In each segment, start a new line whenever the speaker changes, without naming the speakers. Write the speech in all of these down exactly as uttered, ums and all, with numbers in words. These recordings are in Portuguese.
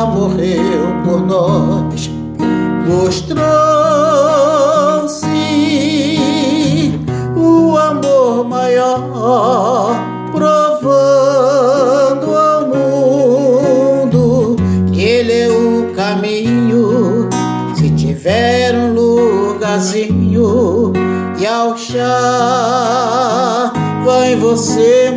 Yahshua morreu por nós, mostrou-se o amor maior, provando ao mundo que Ele é o caminho. Se tiver um lugarzinho, Yahshua vai você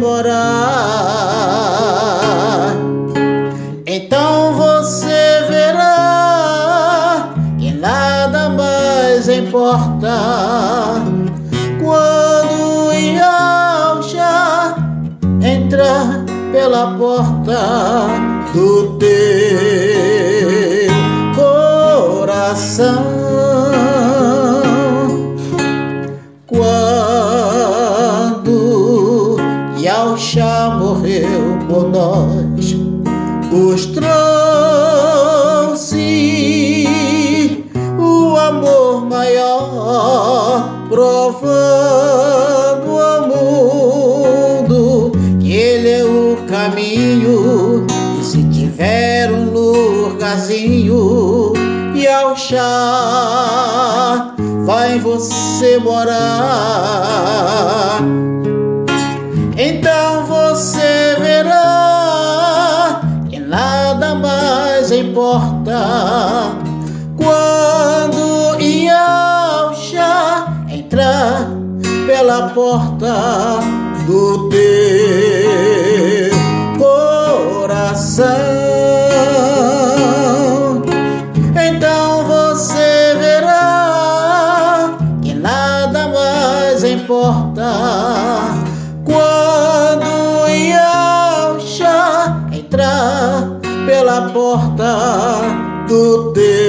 morar. Então você verá que nada mais importa quando Yahshua entrar pela porta do teu coração. Quando Yahshua morreu por nós, mostrou-se o amor maior, provando ao mundo que Ele é o caminho. E se tiver um lugarzinho, Yahshua vai você morar. Então você verá que nada mais importa quando Yahshua entrar pela porta do teu coração. Então você verá que nada mais importa quando Yahshua entrar pela porta do teu